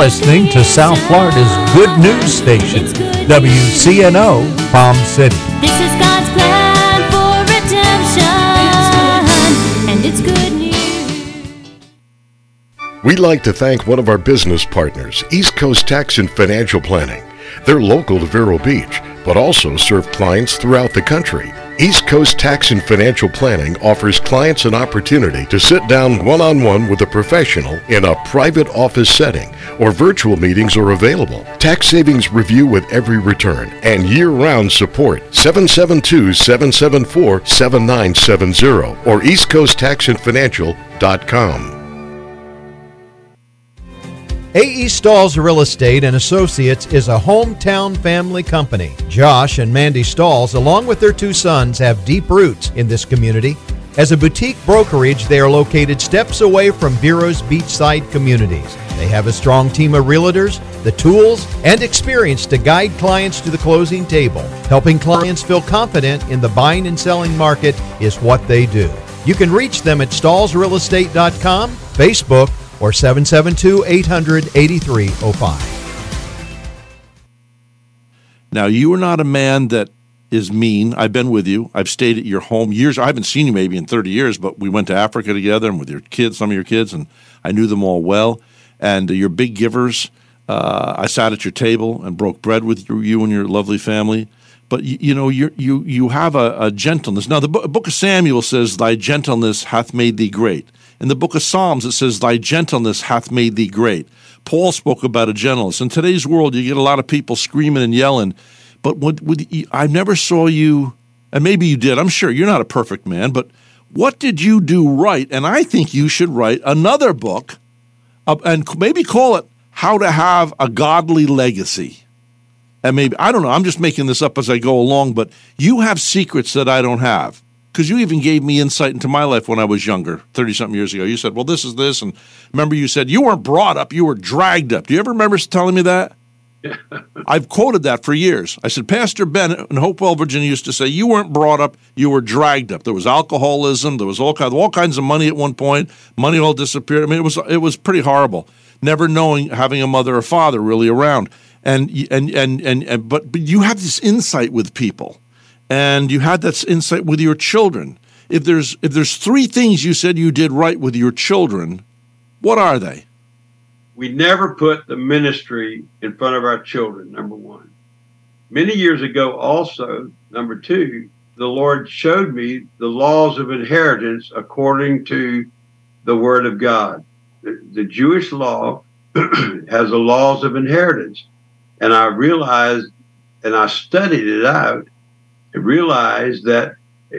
listening to South Florida's Good News Station, WCNO, Palm City. This is God's plan for redemption, and it's good news. We'd like to thank one of our business partners, East Coast Tax and Financial Planning. They're local to Vero Beach, but also serve clients throughout the country. East Coast Tax and Financial Planning offers clients an opportunity to sit down one-on-one with a professional in a private office setting, or virtual meetings are available. Tax savings review with every return and year-round support. 772-774-7970 or eastcoasttaxandfinancial.com. A.E. Stalls Real Estate and Associates is a hometown family company. Josh and Mandy Stalls, along with their two sons, have deep roots in this community. As a boutique brokerage, they are located steps away from Vero's beachside communities. They have a strong team of realtors, the tools, and experience to guide clients to the closing table. Helping clients feel confident in the buying and selling market is what they do. You can reach them at stallsrealestate.com, Facebook, or 772-800-8305. Now, you are not a man that is mean. I've been with you. I've stayed at your home years. I haven't seen you maybe in 30 years, but we went to Africa together and with your kids, some of your kids, and I knew them all well. And you're big givers. I sat at your table and broke bread with you and your lovely family. But, you have a gentleness. Now, the book of Samuel says, thy gentleness hath made thee great. In the book of Psalms, it says, thy gentleness hath made thee great. Paul spoke about a gentleness. In today's world, you get a lot of people screaming and yelling. But I never saw you, and maybe you did. I'm sure you're not a perfect man, but what did you do right? And I think you should write another book and maybe call it How to Have a Godly Legacy. And maybe, I don't know, I'm just making this up as I go along, but you have secrets that I don't have. Because you even gave me insight into my life when I was younger, 30-something years ago. You said, well, this is this. And remember you said, you weren't brought up, you were dragged up. Do you ever remember telling me that? I've quoted that for years. I said, Pastor Bennett in Hopewell, Virginia used to say, you weren't brought up, you were dragged up. There was alcoholism. There was all kinds of money at one point. Money all disappeared. I mean, it was pretty horrible. Never knowing, having a mother or father really around. But you have this insight with people. And you had that insight with your children. If there's three things you said you did right with your children, what are they? We never put the ministry in front of our children, number one. Many years ago also, number two, the Lord showed me the laws of inheritance according to the Word of God. The Jewish law has the laws of inheritance. And I realized, and I studied it out, I realized that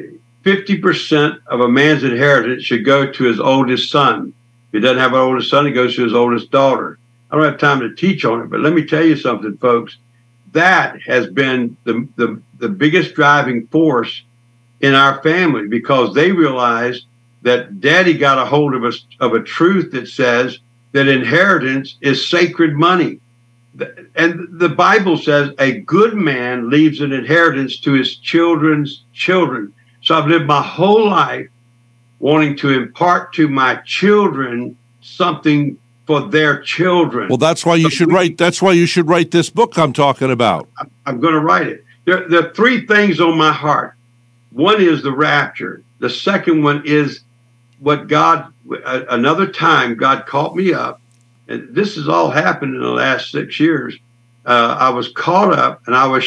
50% of a man's inheritance should go to his oldest son. If he doesn't have an oldest son, it goes to his oldest daughter. I don't have time to teach on it, but let me tell you something, folks. That has been the biggest driving force in our family, because they realized that Daddy got a hold of a truth that says that inheritance is sacred money. And the Bible says a good man leaves an inheritance to his children's children. So I've lived my whole life wanting to impart to my children something for their children. Well, that's why you should write. That's why you should write this book I'm talking about. I'm going to write it. There are three things on my heart. One is the rapture. The second one is what God. Another time, God caught me up. And this has all happened in the last 6 years. I was caught up and I was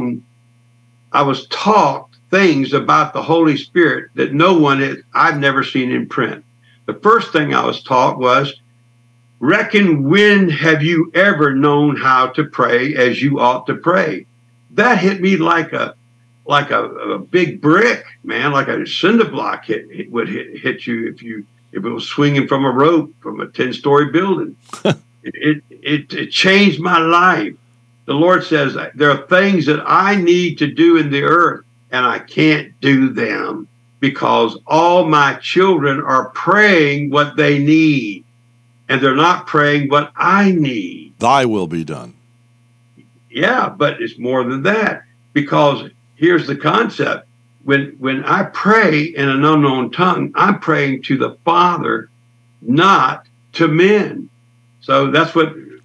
taught things about the Holy Spirit that I've never seen in print. The first thing I was taught was, reckon when have you ever known how to pray as you ought to pray? That hit me like a big brick, man, like a cinder block would hit you if it was swinging from a rope from a 10-story building. It changed my life. The Lord says there are things that I need to do in the earth, and I can't do them because all my children are praying what they need, and they're not praying what I need. Thy will be done. Yeah, but it's more than that, because here's the concept. When I pray in an unknown tongue, I'm praying to the Father, not to men. So that's what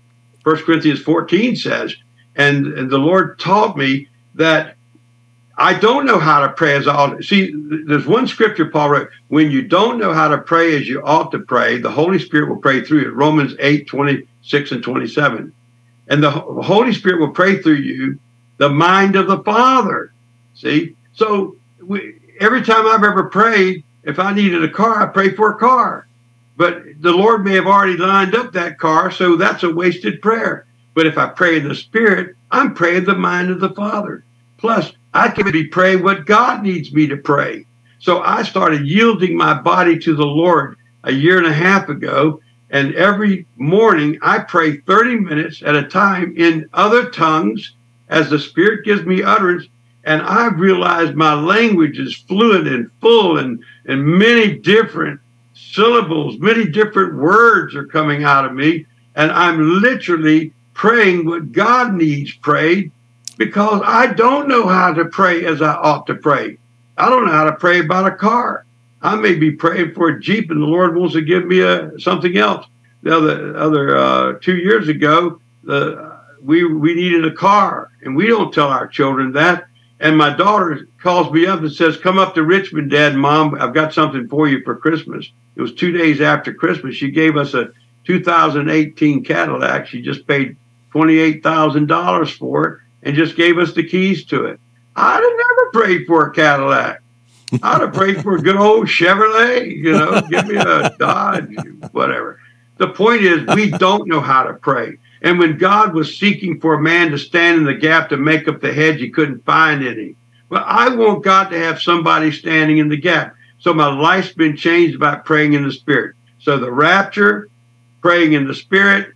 1 Corinthians 14 says. And the Lord taught me that I don't know how to pray as I ought. See, there's one scripture Paul wrote: when you don't know how to pray as you ought to pray, the Holy Spirit will pray through you. Romans 8:26 and 27. And the Holy Spirit will pray through you the mind of the Father. See? So every time I've ever prayed, if I needed a car, I pray for a car. But the Lord may have already lined up that car, so that's a wasted prayer. But if I pray in the Spirit, I'm praying the mind of the Father. Plus, I can be praying what God needs me to pray. So I started yielding my body to the Lord a year and a half ago. And every morning I pray 30 minutes at a time in other tongues as the Spirit gives me utterance. And I've realized my language is fluid and full, and many different syllables, many different words are coming out of me. And I'm literally praying what God needs prayed, because I don't know how to pray as I ought to pray. I don't know how to pray about a car. I may be praying for a Jeep and the Lord wants to give me something else. The other 2 years ago, we needed a car, and we don't tell our children that. And my daughter calls me up and says, "Come up to Richmond, Dad and Mom. I've got something for you for Christmas." It was 2 days after Christmas. She gave us a 2018 Cadillac. She just paid $28,000 for it and just gave us the keys to it. I'd have never prayed for a Cadillac. I'd have prayed for a good old Chevrolet, give me a Dodge, whatever. The point is, we don't know how to pray. And when God was seeking for a man to stand in the gap to make up the hedge, he couldn't find any. But I want God to have somebody standing in the gap. So my life's been changed by praying in the Spirit. So the rapture, praying in the Spirit,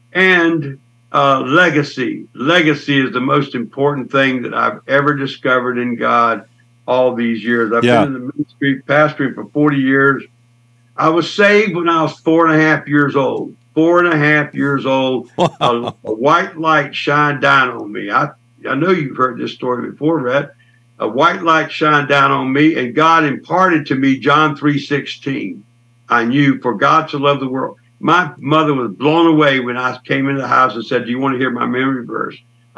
and legacy. Legacy is the most important thing that I've ever discovered in God all these years. I've been in the ministry, pastoring for 40 years. I was saved when I was 4.5 years old. 4.5 years old. A white light shined down on me. I know you've heard this story before, Rhett. A white light shined down on me, and God imparted to me John 3:16. I knew, for God so loved the world. My mother was blown away when I came into the house and said, "Do you want to hear my memory verse?"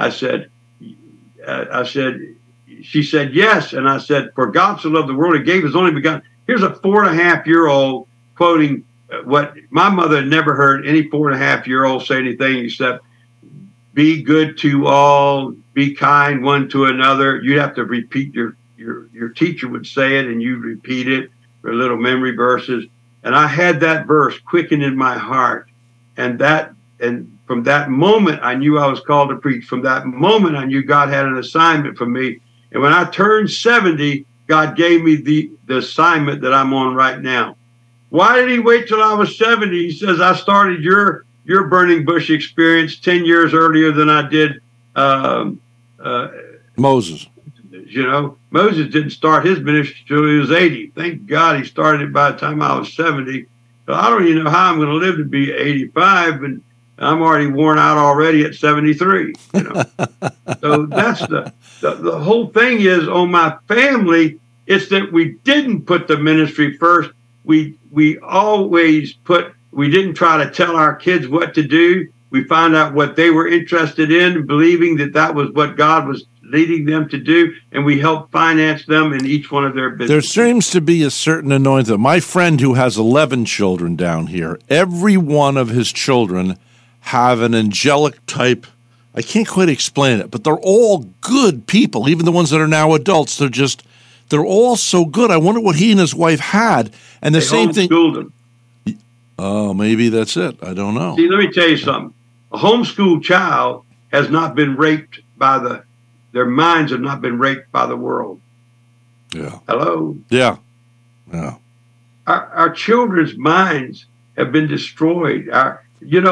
She said, "Yes." And I said, "For God so loved the world, he gave his only begotten." Here's a 4.5-year-old quoting what my mother had never heard any 4.5-year-old say anything except, "Be good to all, be kind one to another." You'd have to repeat your teacher would say it, and you'd repeat it for little memory verses. And I had that verse quickened in my heart. And from that moment, I knew I was called to preach. From that moment, I knew God had an assignment for me. And when I turned 70, God gave me the assignment that I'm on right now. Why did he wait till I was 70? He says, "I started your burning bush experience 10 years earlier than I did Moses. Moses didn't start his ministry until he was 80. Thank God he started it by the time I was 70. So I don't even know how I'm going to live to be 85, and I'm already worn out already at 73. So that's the whole thing is on my family. It's that we didn't put the ministry first. We didn't try to tell our kids what to do. We found out what they were interested in, believing that was what God was leading them to do, and we help finance them in each one of their businesses. There seems to be a certain anointing. My friend who has 11 children down here, every one of his children have an angelic type. I can't quite explain it, but they're all good people, even the ones that are now adults. They're all so good. I wonder what he and his wife had. And the same thing. Them. Oh, maybe that's it. I don't know. See, let me tell you something. A homeschooled child has not been raped by their minds have not been raped by the world. Yeah. Hello? Yeah. Our children's minds have been destroyed. You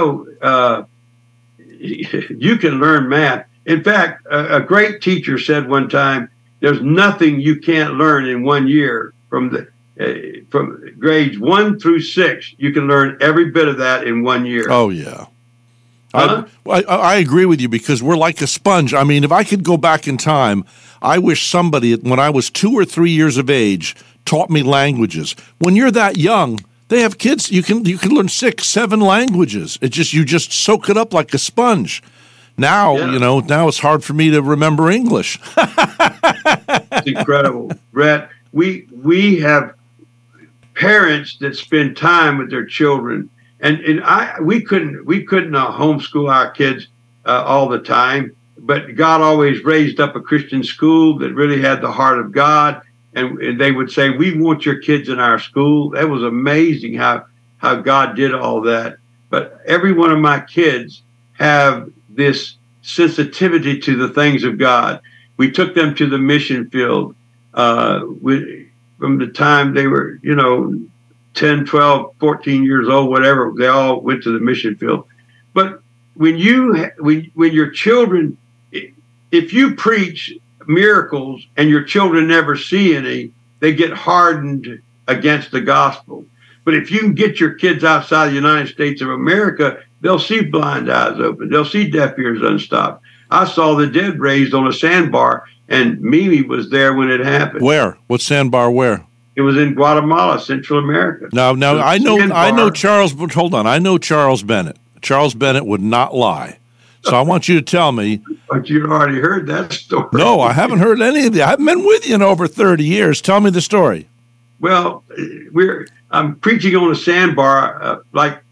can learn math. In fact, a great teacher said one time, "There's nothing you can't learn in 1 year from grades 1 through 6. You can learn every bit of that in 1 year." Oh, yeah. Huh? I agree with you because we're like a sponge. I mean, if I could go back in time, I wish somebody, when I was 2 or 3 years of age, taught me languages. When you're that young, They have kids. You can learn 6, 7 languages. You just soak it up like a sponge. Now, now it's hard for me to remember English. It's incredible. Brett, we have parents that spend time with their children, and we couldn't homeschool our kids all the time, but God always raised up a Christian school that really had the heart of God, and they would say, we want your kids in our school. That was amazing how God did all that. But every one of my kids have this sensitivity to the things of God. We took them to the mission field from the time they were, 10, 12, 14 years old, whatever. They all went to the mission field. But when your children, if you preach miracles and your children never see any, they get hardened against the gospel. But if you can get your kids outside the United States of America, they'll see blind eyes open. They'll see deaf ears unstopped. I saw the dead raised on a sandbar, and Mimi was there when it happened. Where? What sandbar? Where? It was in Guatemala, Central America. Now I know Charles. But hold on, I know Charles Bennett. Charles Bennett would not lie. So I want you to tell me. But you'd already heard that story. No, I haven't heard any of that. I haven't been with you in over 30 years. Tell me the story. Well, I'm preaching on a sandbar,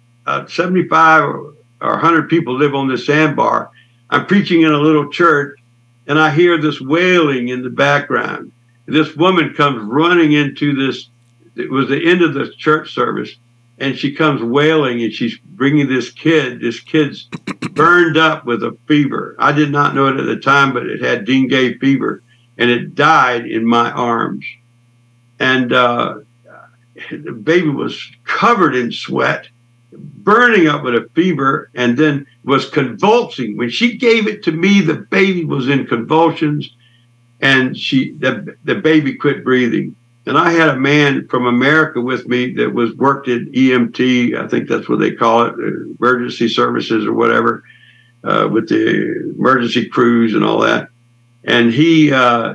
75 or 100 people live on this sandbar. I'm preaching in a little church, and I hear this wailing in the background. This woman comes running into this. It was the end of the church service, and she comes wailing, and she's bringing this kid. This kid's burned up with a fever. I did not know it at the time, but it had dengue fever, and it died in my arms. And the baby was covered in sweat, burning up with a fever, and then was convulsing. When she gave it to me, the baby was in convulsions, and the baby quit breathing. And I had a man from America with me that worked at EMT, I think that's what they call it, emergency services or whatever, with the emergency crews and all that. And he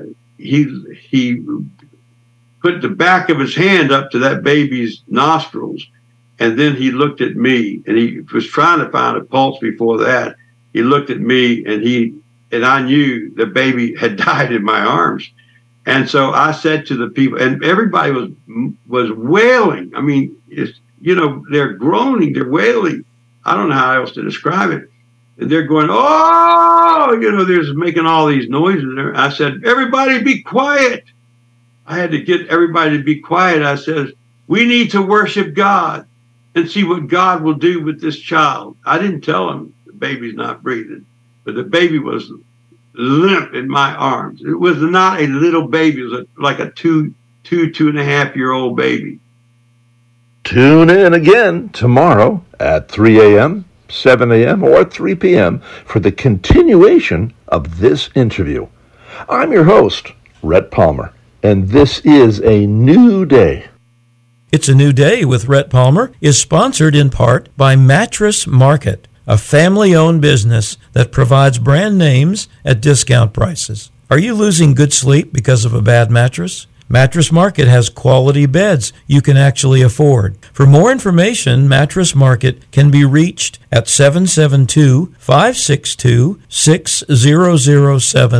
put the back of his hand up to that baby's nostrils, and then he looked at me, and he was trying to find a pulse before that. He looked at me, and I knew the baby had died in my arms. And so I said to the people, and everybody was wailing. I mean, they're groaning, they're wailing. I don't know how else to describe it. And they're going, oh, they're making all these noises. I said, everybody be quiet. I had to get everybody to be quiet. I said, we need to worship God and see what God will do with this child. I didn't tell him the baby's not breathing, but the baby was limp in my arms. It was not a little baby. It was like a 2.5-year-old baby. Tune in again tomorrow at 3 a.m., 7 a.m., or 3 p.m. for the continuation of this interview. I'm your host, Rhett Palmer, and this is A New Day. It's a New Day with Rhett Palmer is sponsored in part by Mattress Market, a family-owned business that provides brand names at discount prices. Are you losing good sleep because of a bad mattress? Mattress Market has quality beds you can actually afford. For more information, Mattress Market can be reached at 772-562-6007.